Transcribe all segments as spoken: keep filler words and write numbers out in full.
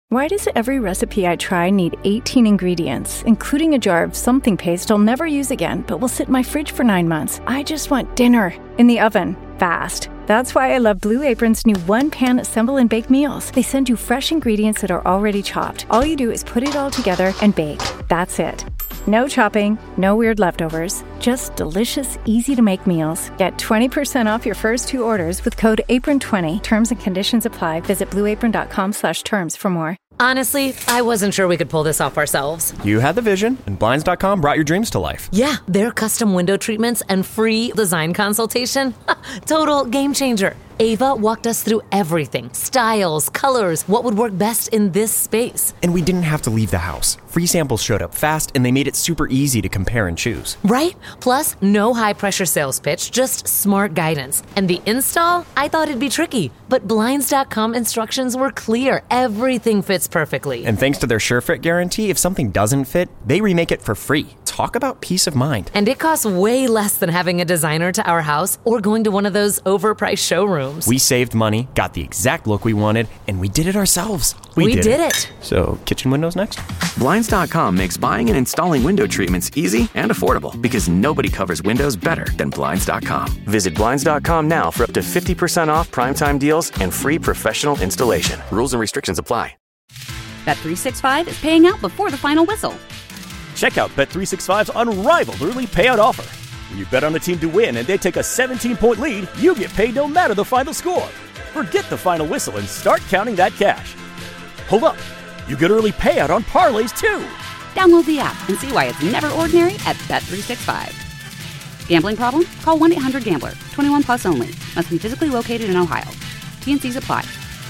Why does every recipe I try need eighteen ingredients, including a jar of something paste I'll never use again, but will sit in my fridge for nine months? I just want dinner in the oven, fast. That's why I love Blue Apron's new one-pan assemble and bake meals. They send you fresh ingredients that are already chopped. All you do is put it all together and bake. That's it. No chopping, no weird leftovers, just delicious, easy-to-make meals. Get twenty percent off your first two orders with code apron twenty. Terms and conditions apply. Visit blueapron.com slash terms for more. Honestly, I wasn't sure we could pull this off ourselves. You had the vision, and Blinds dot com brought your dreams to life. Yeah, their custom window treatments and free design consultation. Total game changer. Ava walked us through everything. Styles, colors, what would work best in this space. And we didn't have to leave the house. Free samples showed up fast, and they made it super easy to compare and choose. Right? Plus, no high-pressure sales pitch, just smart guidance. And the install? I thought it'd be tricky, but Blinds dot com instructions were clear. Everything fits perfectly. And thanks to their SureFit guarantee, if something doesn't fit, they remake it for free. Talk about peace of mind. And it costs way less than having a designer to our house or going to one of those overpriced showrooms. We saved money, got the exact look we wanted, and we did it ourselves. We, we did, did it. it. So, kitchen windows next? Blinds dot com makes buying and installing window treatments easy and affordable because nobody covers windows better than Blinds dot com. Visit Blinds dot com now for up to fifty percent off primetime deals and free professional installation. Rules and restrictions apply. Bet three sixty-five is paying out before the final whistle. Check out Bet three sixty-five's unrivaled early payout offer. When you bet on the team to win and they take a seventeen-point lead, you get paid no matter the final score. Forget the final whistle and start counting that cash. Hold up. You get early payout on parlays, too. Download the app and see why it's never ordinary at Bet three sixty-five. Gambling problem? Call one eight hundred gambler. twenty-one plus only. Must be physically located in Ohio. T N Cs apply.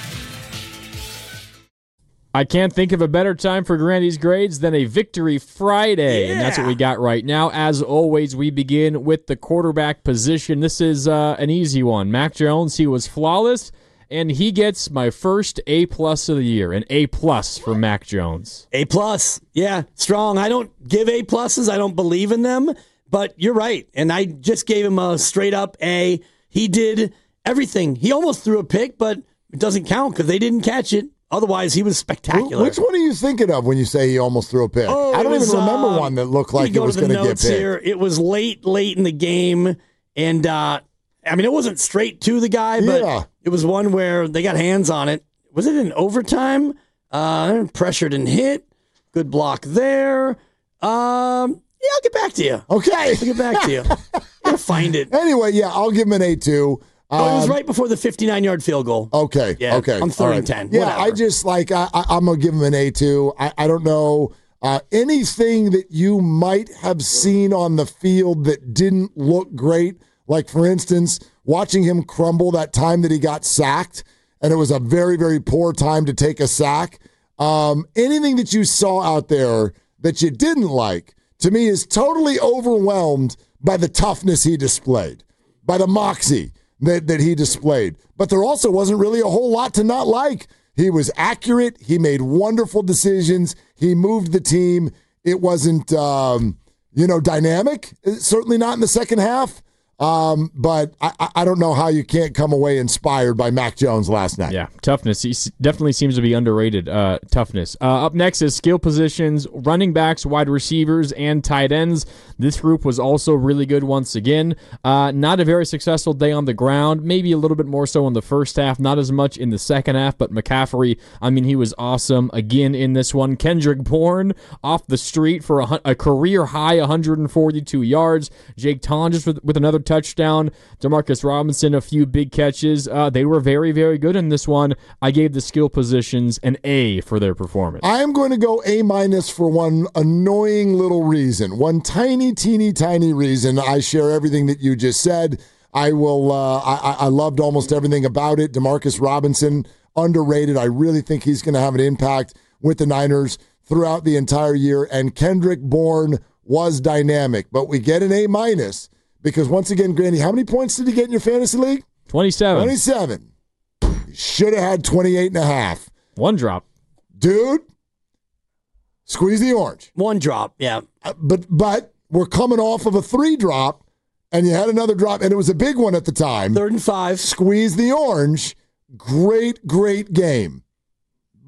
I can't think of a better time for Grandy's Grades than a Victory Friday, yeah. And that's what we got right now. As always, we begin with the quarterback position. This is uh, an easy one. Mac Jones, he was flawless, and he gets my first A-plus of the year, an A-plus for Mac Jones. A-plus, yeah, strong. I don't give A-pluses. I don't believe in them, but you're right, and I just gave him a straight-up A. He did everything. He almost threw a pick, but it doesn't count because they didn't catch it. Otherwise, he was spectacular. Which one are you thinking of when you say he almost threw a pick? Oh, I don't was, even remember uh, one that looked like go it was going to get picked. Here. It was late, late in the game, and uh, I mean, it wasn't straight to the guy, but yeah. It was one where they got hands on it. Was it in overtime? Uh, pressured and hit. Good block there. Um, yeah, I'll get back to you. Okay. I'll get back to you. I'll find it. Anyway, yeah, I'll give him an A two. Oh, it was right before the fifty-nine-yard field goal. Okay, yeah, okay. I'm third right. and ten. Yeah, Whatever. I just, like, I, I, I'm going to give him an A two. I, I don't know. Uh, anything that you might have seen on the field that didn't look great, like, for instance, watching him crumble that time that he got sacked, and it was a very, very poor time to take a sack. Um, anything that you saw out there that you didn't like, to me, is totally overwhelmed by the toughness he displayed, by the moxie that, that he displayed. But there also wasn't really a whole lot to not like. He was accurate. He made wonderful decisions. He moved the team. It wasn't, um, you know, dynamic. Certainly not in the second half. Um, but I, I don't know how you can't come away inspired by Mac Jones last night. Yeah, toughness. He definitely seems to be underrated. Uh, toughness. Uh, up next is skill positions, running backs, wide receivers, and tight ends. This group was also really good once again. Uh, not a very successful day on the ground. Maybe a little bit more so in the first half. Not as much in the second half. But McCaffrey, I mean, he was awesome again in this one. Kendrick Bourne off the street for a, a career high one hundred forty-two yards. Jake Tonjes with, with another touchdown. Demarcus Robinson, a few big catches. Uh, they were very, very good in this one. I gave the skill positions an A for their performance. I am going to go A minus for one annoying little reason. One tiny, teeny, tiny reason. I share everything that you just said. I will. Uh, I, I loved almost everything about it. Demarcus Robinson, underrated. I really think he's going to have an impact with the Niners throughout the entire year. And Kendrick Bourne was dynamic. But we get an A minus. Because once again, Grandy, how many points did he get in your fantasy league? twenty-seven. twenty-seven. Should have had twenty-eight and a half. One drop. Dude, squeeze the orange. One drop, yeah. Uh, but but we're coming off of a three drop, and you had another drop, and it was a big one at the time. Third and five. Squeeze the orange. Great, great game.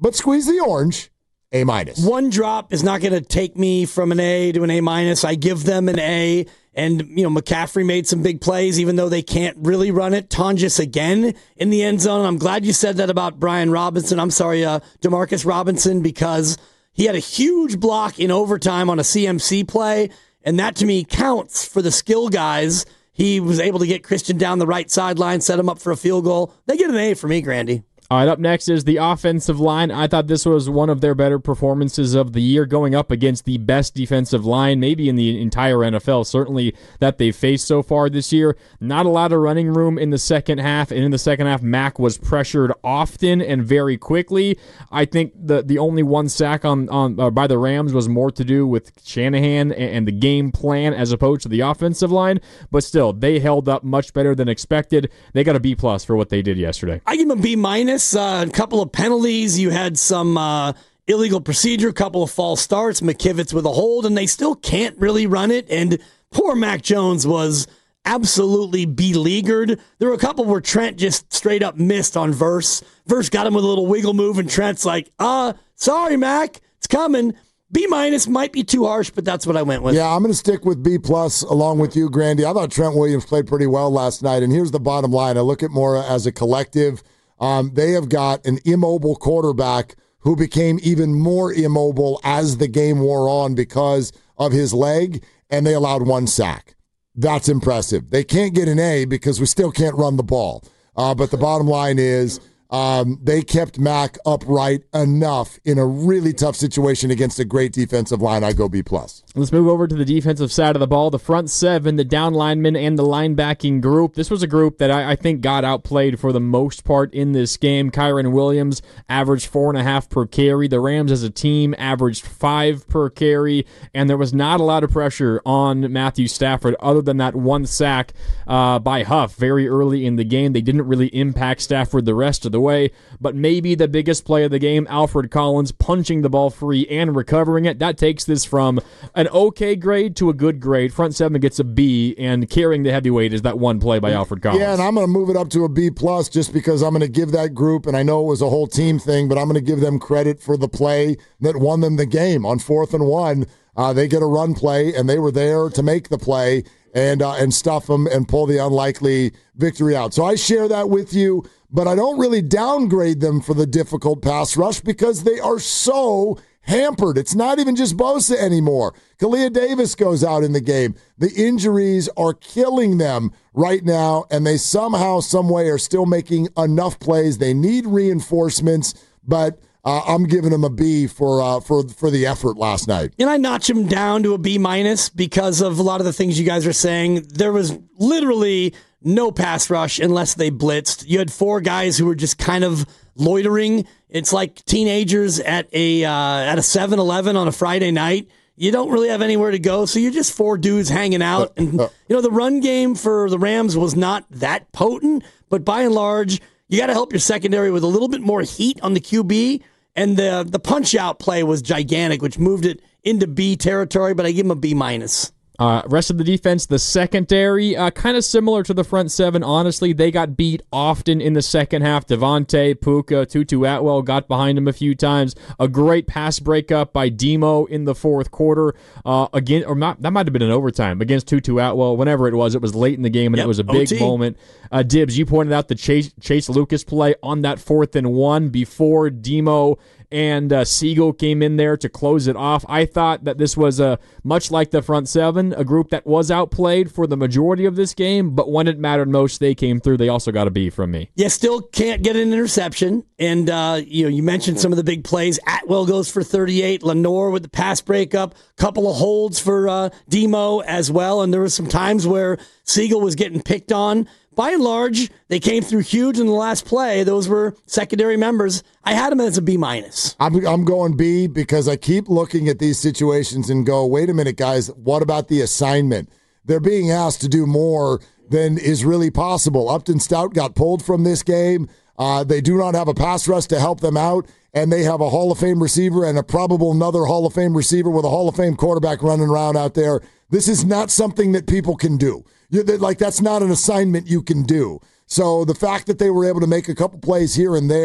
but squeeze the orange, A minus. One drop is not going to take me from an A to an A minus. I give them an A. And, you know, McCaffrey made some big plays, even though they can't really run it. Tonjes again in the end zone. I'm glad you said that about Brian Robinson. I'm sorry, uh, Demarcus Robinson, because he had a huge block in overtime on a C M C play. And that, to me, counts for the skill guys. He was able to get Christian down the right sideline, set him up for a field goal. They get an A for me, Grandy. All right, up next is the offensive line. I thought this was one of their better performances of the year, going up against the best defensive line, maybe in the entire N F L, certainly that they've faced so far this year. Not a lot of running room in the second half, and in the second half, Mack was pressured often and very quickly. I think the the only one sack on, on uh, by the Rams was more to do with Shanahan and, and the game plan as opposed to the offensive line, but still, they held up much better than expected. They got a B plus for what they did yesterday. I give them a B minus. Uh, a couple of penalties. You had some uh, illegal procedure, a couple of false starts, McKivitz with a hold, and they still can't really run it. And poor Mac Jones was absolutely beleaguered. There were a couple where Trent just straight up missed on Verse. Verse got him with a little wiggle move, and Trent's like, uh, sorry, Mac, it's coming. B minus might be too harsh, but that's what I went with. Yeah, I'm going to stick with B plus along with you, Grandy. I thought Trent Williams played pretty well last night, and here's the bottom line. I look at more as a collective. Um, they have got an immobile quarterback who became even more immobile as the game wore on because of his leg, and they allowed one sack. That's impressive. They can't get an A because we still can't run the ball. Uh, but the bottom line is um, they kept Mac upright enough in a really tough situation against a great defensive line. I go B plus. Let's move over to the defensive side of the ball. The front seven, the down linemen, and the linebacking group. This was a group that I, I think got outplayed for the most part in this game. Kyren Williams averaged four and a half per carry. The Rams as a team averaged five per carry, and there was not a lot of pressure on Matthew Stafford other than that one sack uh, by Huff very early in the game. They didn't really impact Stafford the rest of the way, but maybe the biggest play of the game, Alfred Collins punching the ball free and recovering it. That takes this from an okay grade to a good grade. Front seven gets a B, and carrying the heavyweight is that one play by Alfred Collins. Yeah, and I'm going to move it up to a B plus just because I'm going to give that group, and I know it was a whole team thing, but I'm going to give them credit for the play that won them the game. On fourth and one, uh, they get a run play, and they were there to make the play and uh, and stuff them and pull the unlikely victory out. So I share that with you, but I don't really downgrade them for the difficult pass rush because they are so hampered. It's not even just Bosa anymore. Kalia Davis goes out in the game. The injuries are killing them right now, and they somehow, some way are still making enough plays. They need reinforcements, but uh, I'm giving them a B for uh, for for the effort last night. And I notch them down to a B minus because of a lot of the things you guys are saying. There was literally no pass rush unless they blitzed. You had four guys who were just kind of loitering. It's like teenagers at a uh, at a seven eleven on a Friday night. You don't really have anywhere to go, so you're just four dudes hanging out. And you know, the run game for the Rams was not that potent, but by and large, you got to help your secondary with a little bit more heat on the Q B. And the the punch out play was gigantic, which moved it into B territory. But I give him a B minus. Uh, rest of the defense, the secondary, uh, kind of similar to the front seven. Honestly, they got beat often in the second half. Devontae, Puka, Tutu Atwell got behind him a few times. A great pass breakup by Demo in the fourth quarter. Uh, again, or not, that might have been an overtime against Tutu Atwell. Whenever it was, it was late in the game, and yep, it was a big O T moment. Uh, Dibs, you pointed out the Chase, Chase Lucas play on that fourth and one before Demo and uh, Siegel came in there to close it off. I thought that this was a much like the front seven, a group that was outplayed for the majority of this game, but when it mattered most, they came through. They also got a B from me. Yeah, still can't get an interception, and uh, you know, you mentioned some of the big plays. Atwell goes for thirty-eight, Lenore with the pass breakup, couple of holds for uh, Demo as well, and there were some times where Siegel was getting picked on. By and large, they came through huge in the last play. Those were secondary members. I had them as a B minus. I'm I'm going B because I keep looking at these situations and go, wait a minute, guys, what about the assignment? They're being asked to do more than is really possible. Upton Stout got pulled from this game. Uh, they do not have a pass rush to help them out, and they have a Hall of Fame receiver and a probable another Hall of Fame receiver with a Hall of Fame quarterback running around out there. This is not something that people can do. You're, like, that's not an assignment you can do. So the fact that they were able to make a couple plays here and there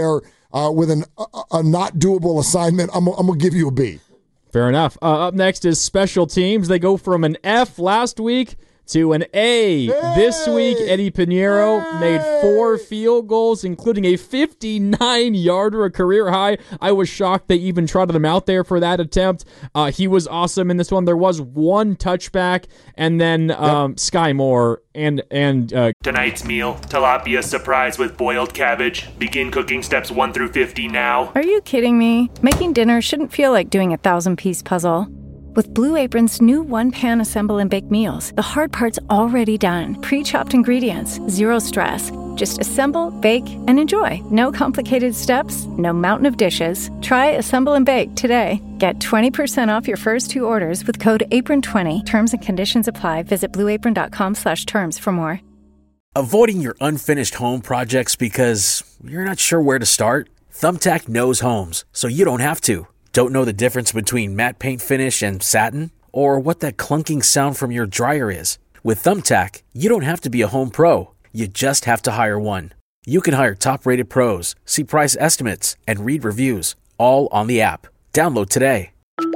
uh, with an, a, a not doable assignment, I'm, I'm going to give you a B. Fair enough. Uh, up next is special teams. They go from an F last week to an A. Hey! This week, Eddie Pinheiro hey! made four field goals, including a fifty-nine-yarder, a career high. I was shocked they even trotted him out there for that attempt. Uh, he was awesome in this one. There was one touchback, and then um, yep. Sky Moore and... and uh, Tonight's meal, tilapia surprise with boiled cabbage. Begin cooking steps one through fifty now. Are you kidding me? Making dinner shouldn't feel like doing a thousand-piece puzzle. With Blue Apron's new one-pan assemble and bake meals, the hard part's already done. Pre-chopped ingredients, zero stress. Just assemble, bake, and enjoy. No complicated steps, no mountain of dishes. Try Assemble and Bake today. Get twenty percent off your first two orders with code apron twenty. Terms and conditions apply. Visit blueapron.com slash terms for more. Avoiding your unfinished home projects because you're not sure where to start? Thumbtack knows homes, so you don't have to. Don't know the difference between matte paint finish and satin? Or what that clunking sound from your dryer is? With Thumbtack, you don't have to be a home pro. You just have to hire one. You can hire top-rated pros, see price estimates, and read reviews, all on the app. Download today.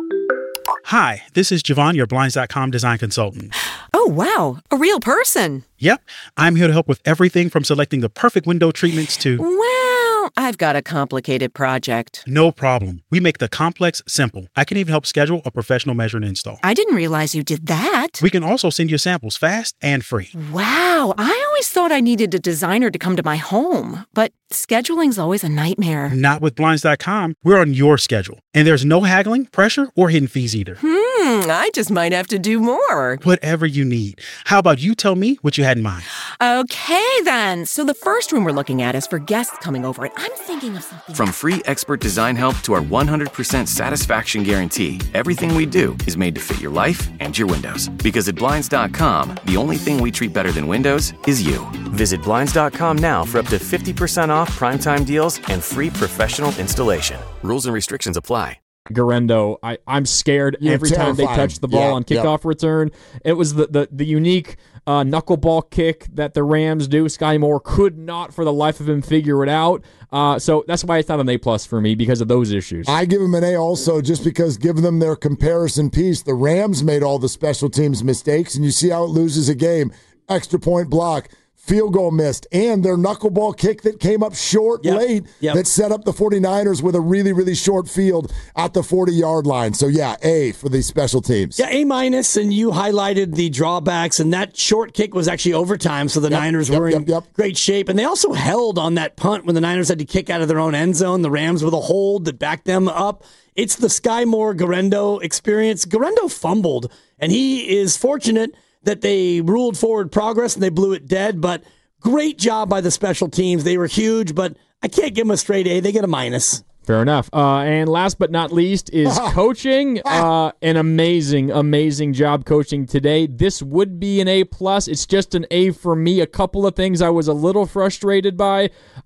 Hi, this is Javon, your Blinds dot com design consultant. Oh, wow. A real person. Yep. I'm here to help with everything from selecting the perfect window treatments to... Well, I've got a complicated project. No problem. We make the complex simple. I can even help schedule a professional measure and install. I didn't realize you did that. We can also send you samples fast and free. Wow. I always thought I needed a designer to come to my home, but scheduling's always a nightmare. Not with Blinds dot com. We're on your schedule. And there's no haggling, pressure, or hidden fees either. Hmm, I just might have to do more. Whatever you need. How about you tell me what you had in mind? Okay, then. So the first room we're looking at is for guests coming over, and I'm thinking of something... From free expert design help to our one hundred percent satisfaction guarantee, everything we do is made to fit your life and your windows. Because at Blinds dot com, the only thing we treat better than windows is you. Visit Blinds dot com now for up to fifty percent off primetime deals and free professional installation. Rules and restrictions apply. Guerendo, I, I'm scared You're every terrifying. time they touch the ball Yeah, on kickoff yeah. return. It was the, the, the unique uh, knuckleball kick that the Rams do. Sky Moore could not for the life of him figure it out. Uh, so that's why it's not an A plus for me, because of those issues. I give them an A also just because give them their comparison piece. The Rams made all the special teams mistakes, and you see how it loses a game. Extra point block. Field goal missed, and their knuckleball kick that came up short Yep. late Yep. that set up the 49ers with a really, really short field at the forty-yard line. So, yeah, A for these special teams. Yeah, A minus, and you highlighted the drawbacks, and that short kick was actually overtime, so the Yep, Niners yep, were in yep, yep. great shape. And they also held on that punt when the Niners had to kick out of their own end zone. The Rams with a hold that backed them up. It's the Sky Moore Guerendo experience. Guerendo fumbled, and he is fortunate that they ruled forward progress and they blew it dead, but great job by the special teams. They were huge, but I can't give them a straight A. They get a minus. Fair enough. Uh, and last but not least is coaching. Uh, an amazing, amazing job coaching today. This would be an A plus. It's just an A for me. A couple of things I was a little frustrated by.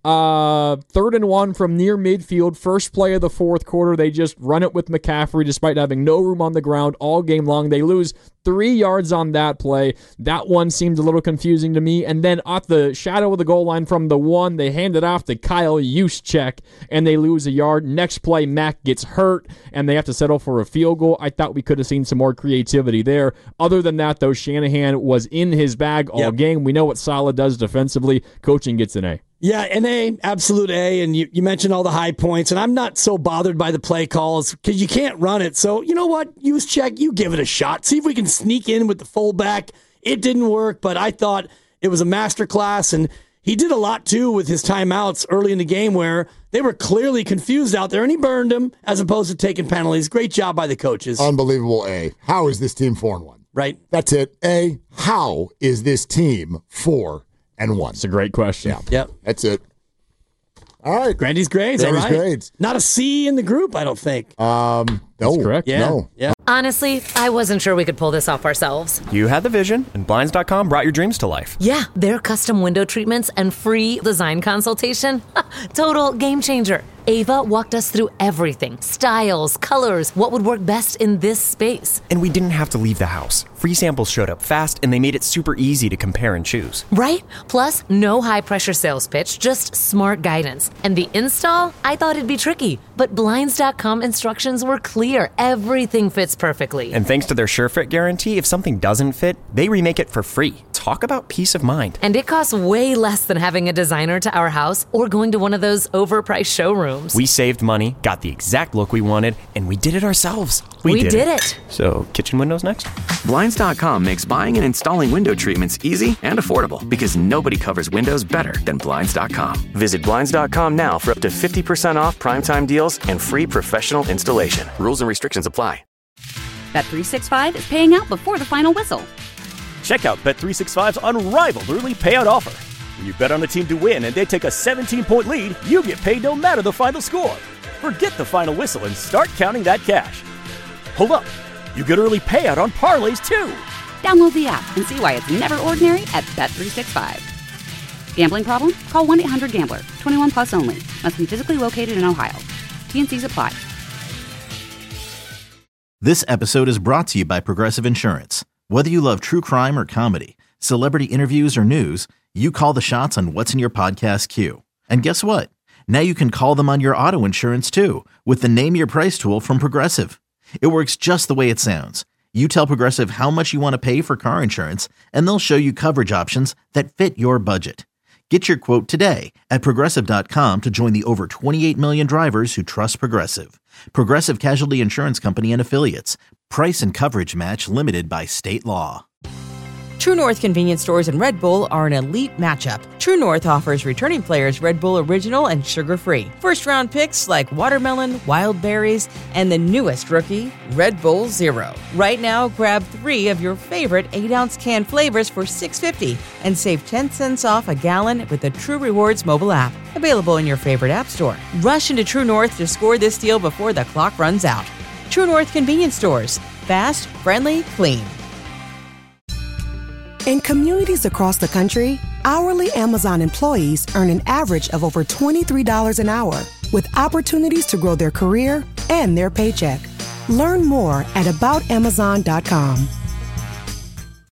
Uh, third and one from near midfield. First play of the fourth quarter. They just run it with McCaffrey despite having no room on the ground all game long. They lose three yards on that play. That one seemed a little confusing to me. And then at the shadow of the goal line from the one, they hand it off to Kyle Juszczyk, and they lose a yard. Next play, Mack gets hurt, and they have to settle for a field goal. I thought we could have seen some more creativity there. Other than that, though, Shanahan was in his bag all Yep. game. We know what Saleh does defensively. Coaching gets an A. Yeah, an A, absolute A, and you, you mentioned all the high points, and I'm not so bothered by the play calls because you can't run it. So, you know what? Juszczyk, you give it a shot. See if we can sneak in with the fullback. It didn't work, but I thought it was a masterclass, and he did a lot, too, with his timeouts early in the game where they were clearly confused out there, and he burned them as opposed to taking penalties. Great job by the coaches. Unbelievable A. How is this team four and one? Right. That's it. A. How is this team four and one? It's a great question. Yeah. Yep. That's it. All right. Grandy's grades, Grandy's all right. grades. Not a C in the group, I don't think. Um, no. That's correct. Yeah. No. Yeah. Honestly, I wasn't sure we could pull this off ourselves. You had the vision, and Blinds dot com brought your dreams to life. Yeah, their custom window treatments and free design consultation. Total game changer. Ava walked us through everything. Styles, colors, what would work best in this space. And we didn't have to leave the house. For Free samples showed up fast, and they made it super easy to compare and choose. Right? Plus, no high-pressure sales pitch, just smart guidance. And the install? I thought it'd be tricky, but Blinds dot com instructions were clear. Everything fits perfectly. And thanks to their SureFit guarantee, if something doesn't fit, they remake it for free. Talk about peace of mind. And it costs way less than having a designer to our house or going to one of those overpriced showrooms. We saved money, got the exact look we wanted, and we did it ourselves. We, we did, did it. it. So, kitchen windows next? Blinds dot com makes buying and installing window treatments easy and affordable because nobody covers windows better than Blinds dot com. Visit Blinds dot com now for up to fifty percent off primetime deals and free professional installation. Rules and restrictions apply. Bet three sixty-five is paying out before the final whistle. Check out Bet three sixty-five's unrivaled early payout offer. When you bet on a team to win and they take a seventeen-point lead, you get paid no matter the final score. Forget the final whistle and start counting that cash. Hold up. You get early payout on parlays, too. Download the app and see why it's never ordinary at Bet three sixty-five. Gambling problem? Call one eight hundred gambler. twenty-one plus only. Must be physically located in Ohio. T N Cs apply. This episode is brought to you by Progressive Insurance. Whether you love true crime or comedy, celebrity interviews or news, you call the shots on what's in your podcast queue. And guess what? Now you can call them on your auto insurance, too, with the Name Your Price tool from Progressive. It works just the way it sounds. You tell Progressive how much you want to pay for car insurance, and they'll show you coverage options that fit your budget. Get your quote today at Progressive dot com to join the over twenty-eight million drivers who trust Progressive. Progressive Casualty Insurance Company and Affiliates. Price and coverage match limited by state law. True North convenience stores and Red Bull are an elite matchup. True North offers returning players Red Bull Original and sugar-free. First-round picks like watermelon, wild berries, and the newest rookie, Red Bull Zero. Right now, grab three of your favorite eight-ounce can flavors for six dollars and fifty cents and save ten cents off a gallon with the True Rewards mobile app. Available in your favorite app store. Rush into True North to score this deal before the clock runs out. True North convenience stores. Fast, friendly, clean. In communities across the country, hourly Amazon employees earn an average of over twenty-three dollars an hour, with opportunities to grow their career and their paycheck. Learn more at about amazon dot com.